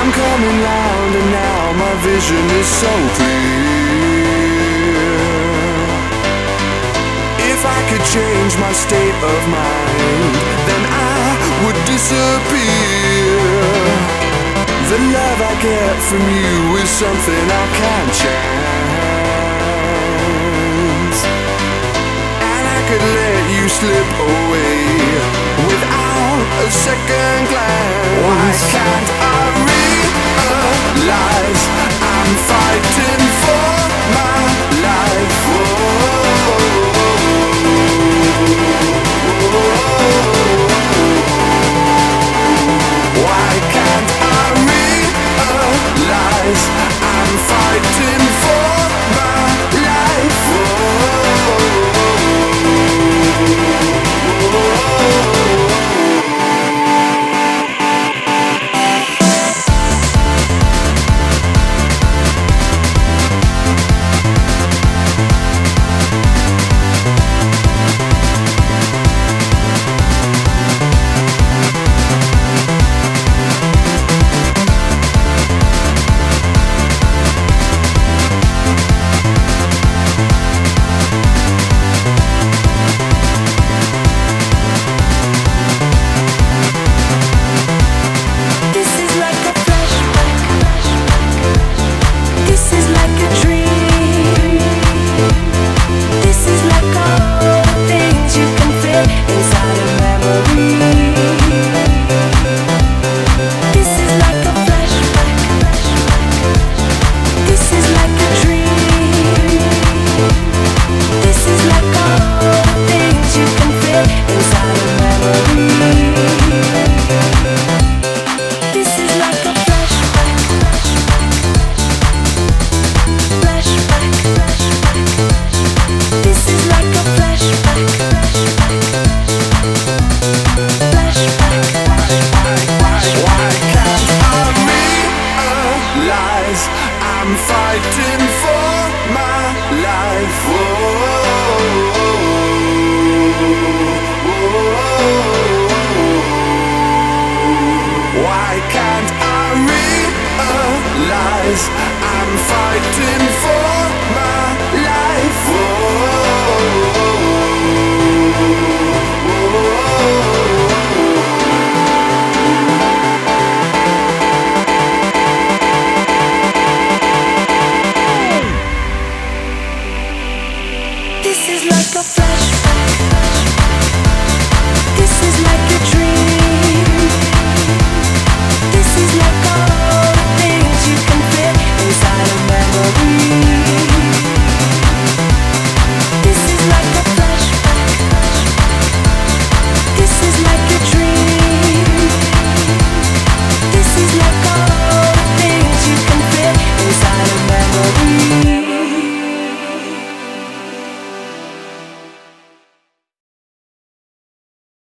I'm coming round and now my vision is so clear. If I could change my state of mind, then I would disappear. The love I get from you is something I can't chance, and I could let you slip away without a second glance. Why can't I realize I'm fighting for my life? Why can't I realize I'm fighting for my life? I'm fighting for my life. Why can't I realize I'm fighting